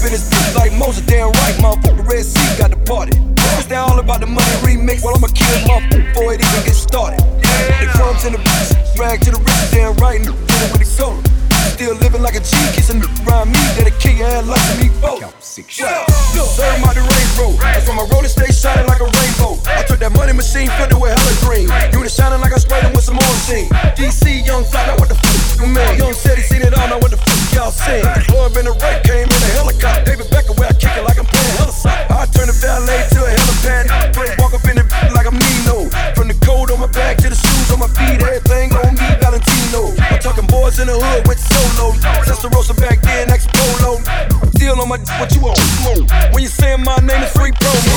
in this bitch like Moses, damn right, motherfucker. Red Sea got the party. It's down all about the money remix. Well, I'ma kill motherfucker before it even gets started. The crumbs in the bitch, drag to the rich, damn right, and dealing with the soul. Still living like a G, kissing around me, that'll kill your ass like me both. Serve my the rainbow. That's why my roller stay shining like a rainbow. I took that money machine, filled it with hella green. Unit shining like I sprayed it with some more scene. DC, young fly, now what the fuck you mean? Young said he seen it all, now what the fuck y'all seen? Boy, been a wreck, came in a helicopter. David Beckham, where I kick it like I'm playing hella soccer. I turn the valet to a helipad. Walk up in the like a Mino. From the coat on my back to the shoes on my feet, everything on me, Valentino. I'm talking boys in the hood with solo. Testarossa back then, ex polo. Still on my what you want? When you saying my name is free promo.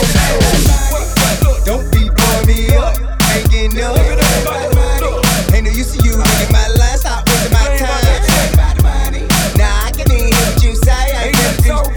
Don't be blowing me up, ain't getting up. Ain't no use to you, nigga. My line, stop wasting my time. Nah, I can even hear what you say. I ain't never do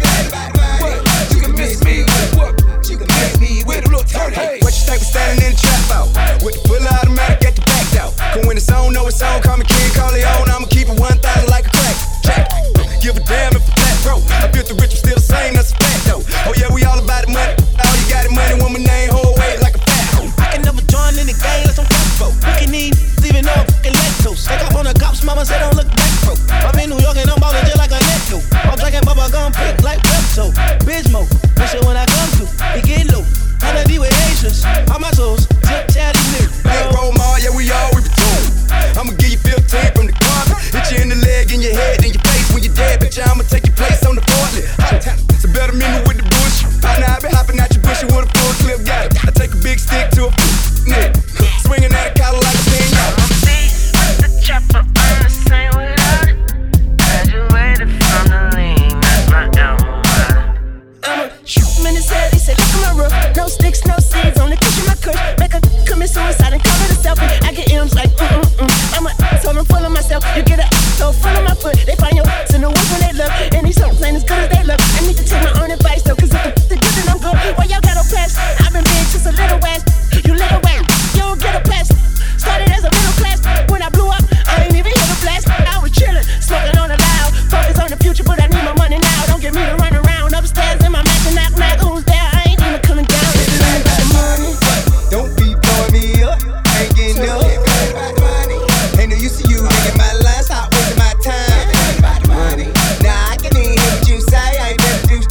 you can miss me with what? You can miss me with a little turn. What you think we standing in the trap out? With the full automatic at the back out. Cause when it's on, know it's on. Call me King Corleone, I'ma keep it 1,000 like a crack. Check. Give a damn if I'm flat broke. I feel the rich, I'm still the same, that's a fact though. Oh yeah, we all about the money. All you got the money, woman name, whole weight like a fat hoe. I can never join in the game unless I'm comfortable. We can need, even though I'm fucking lactose. Take off on the cops, mama said don't look back, bro. I'm in New York and I'm ballin' just like a netto. I'm drinking bubble gum pink like Pepto. Bismo, make sure when I come through, it get low. How to deal with Asians, all my souls, tip charity nigga. Hey, roll mall, yeah, we all, we between. I'ma give you 15 from the carpet. Hit you in the leg, in your head, in your face when you're dead. Bitch, I'ma take your place on the forklift. So better meet me with the bush. Now I been hopping out your bushy with a full clip, got it. I take a big stick to a nigga. Swinging at a collar like a pin, y'all. I'm beat with the chopper, I'm the same without it. Graduated from the lean, that's my alma mater. I'ma shoot him in his head, he said, look at my roof. No sticks, no seeds, only pushing my kush. Make her commit suicide and call it a selfie. I get M's like, I'm a so I'm full of myself. You get a so full of my foot. They find your in the woods when they look. And these songs ain't as good as they look. I need to take my own advice though, cause if the good then I'm good. Why y'all got no pass? I've been big since a little ass. You little ass, you don't get a pass. Started as a middle class. When I blew up, I ain't even hear the blast. I was chillin', smoking on the loud. Focus on the future, but I need my money now. Don't get me to run around upstairs in my mansion, knock, knock. Who's there? I ain't even coming down. It's all about the money. Don't be blowing me up, ain't getting up. Ain't no use to you, nigga. My line, stop wasting my time. Nah, I can even hear what you say. I ain't never do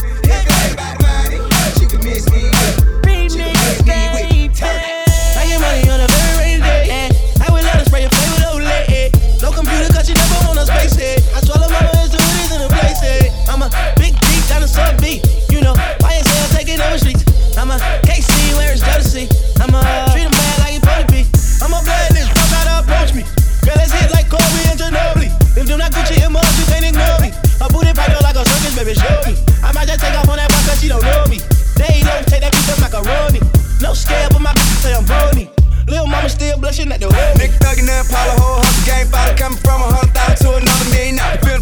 you can miss me with, you can miss me with turn. I get money on a very rainy day. I will let her spray your face with Olay. No computer, cause you never on a space head. I swallow my words to it in a place head. I'm a big deep down the sub beat. You know, YSL taking over streets. I'm a KC where it's jealousy. I'm a treat 'em bad like you supposed to be. I'm a bad nigga, don't try to approach me. Girl, let's hit like Kobe and Ginobili. If them not Gucci immortals, you can't ignore me. A booty pipe like a circus, baby, show me. I might just take off on that bus cause she don't know me. They don't take that piece of macaroni. No scale, but my say I'm brony. Lil' mama still blushing at the hood. Nigga thuggin' and Apollo, whole hustle game, follow coming from 100,000 to another million.